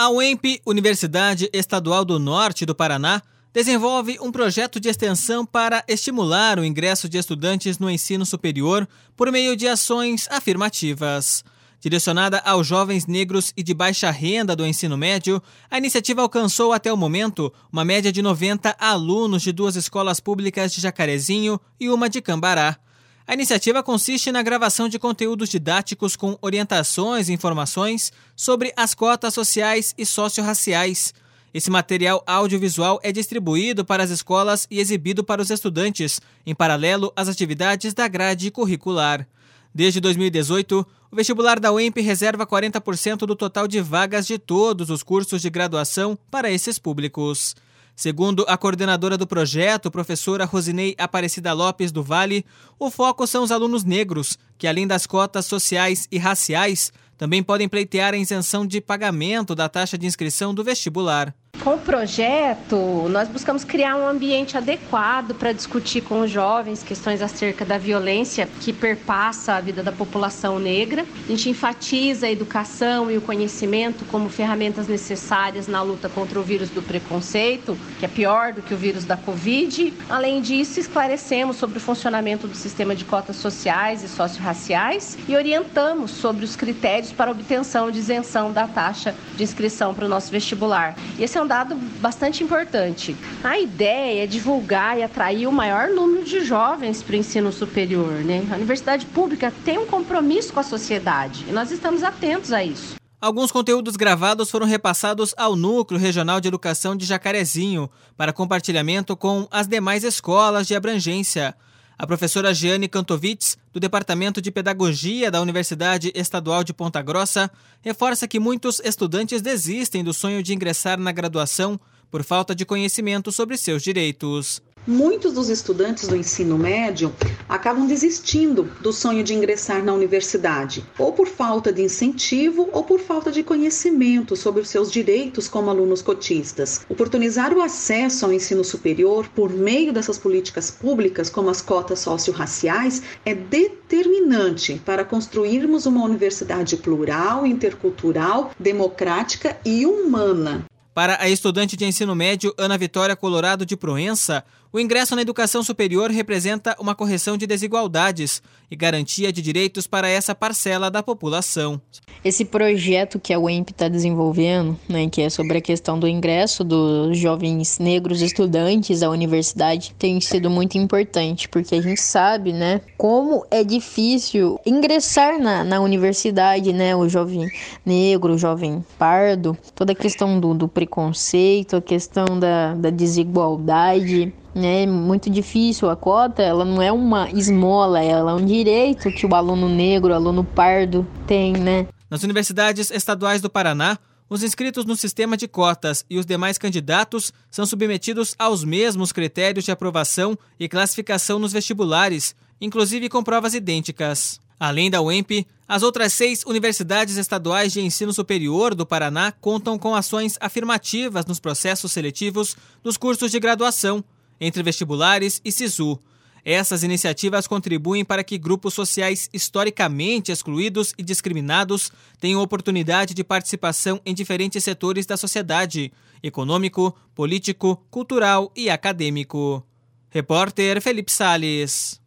A UEMP, Universidade Estadual do Norte do Paraná, desenvolve um projeto de extensão para estimular o ingresso de estudantes no ensino superior por meio de ações afirmativas. Direcionada aos jovens negros e de baixa renda do ensino médio, a iniciativa alcançou até o momento uma média de 90 alunos de 2 escolas públicas de Jacarezinho e uma de Cambará. A iniciativa consiste na gravação de conteúdos didáticos com orientações e informações sobre as cotas sociais e socio-raciais. Esse material audiovisual é distribuído para as escolas e exibido para os estudantes, em paralelo às atividades da grade curricular. Desde 2018, o vestibular da UEMP reserva 40% do total de vagas de todos os cursos de graduação para esses públicos. Segundo a coordenadora do projeto, professora Rosinei Aparecida Lopes do Vale, o foco são os alunos negros, que além das cotas sociais e raciais, também podem pleitear a isenção de pagamento da taxa de inscrição do vestibular. Com o projeto, nós buscamos criar um ambiente adequado para discutir com os jovens questões acerca da violência que perpassa a vida da população negra. A gente enfatiza a educação e o conhecimento como ferramentas necessárias na luta contra o vírus do preconceito, que é pior do que o vírus da Covid. Além disso, esclarecemos sobre o funcionamento do sistema de cotas sociais e socio-raciais e orientamos sobre os critérios para a obtenção de isenção da taxa de inscrição para o nosso vestibular. E esse é um dado bastante importante. A ideia é divulgar e atrair o maior número de jovens para o ensino superior, né? A universidade pública tem um compromisso com a sociedade e nós estamos atentos a isso. Alguns conteúdos gravados foram repassados ao Núcleo Regional de Educação de Jacarezinho para compartilhamento com as demais escolas de abrangência. A professora Jeane Kantovitz, do Departamento de Pedagogia da Universidade Estadual de Ponta Grossa, reforça que muitos estudantes desistem do sonho de ingressar na graduação por falta de conhecimento sobre seus direitos. Muitos dos estudantes do ensino médio acabam desistindo do sonho de ingressar na universidade, ou por falta de incentivo ou por falta de conhecimento sobre os seus direitos como alunos cotistas. Oportunizar o acesso ao ensino superior por meio dessas políticas públicas, como as cotas socio-raciais, é determinante para construirmos uma universidade plural, intercultural, democrática e humana. Para a estudante de ensino médio Ana Vitória Colorado de Proença, o ingresso na educação superior representa uma correção de desigualdades e garantia de direitos para essa parcela da população. Esse projeto que a UEMP está desenvolvendo, né, que é sobre a questão do ingresso dos jovens negros estudantes à universidade, tem sido muito importante, porque a gente sabe, né, como é difícil ingressar na universidade, né, o jovem negro, o jovem pardo, toda a questão do preconceito, a questão da desigualdade. É muito difícil. A cota, ela não é uma esmola, ela é um direito que o aluno negro, o aluno pardo tem, né? Nas universidades estaduais do Paraná, os inscritos no sistema de cotas e os demais candidatos são submetidos aos mesmos critérios de aprovação e classificação nos vestibulares, inclusive com provas idênticas. Além da UEMP, as outras 6 universidades estaduais de ensino superior do Paraná contam com ações afirmativas nos processos seletivos dos cursos de graduação, entre vestibulares e SISU. Essas iniciativas contribuem para que grupos sociais historicamente excluídos e discriminados tenham oportunidade de participação em diferentes setores da sociedade: econômico, político, cultural e acadêmico. Repórter Felipe Salles.